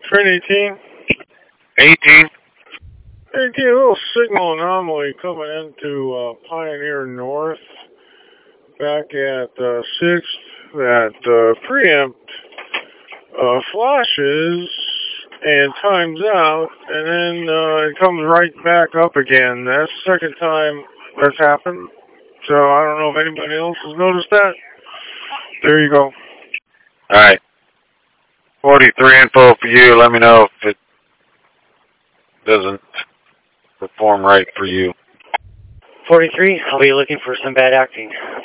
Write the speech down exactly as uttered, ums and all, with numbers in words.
Train eighteen. eighteen. eighteen, a little signal anomaly coming into uh, Pioneer North back at uh, sixth. That uh, preempt uh, flashes and times out, and then uh, it comes right back up again. That's the second time that's happened. So I don't know if anybody else has noticed that. There you go. Alright. forty-three info for you. Let me know if it doesn't perform right for you. forty-three, I'll be looking for some bad acting.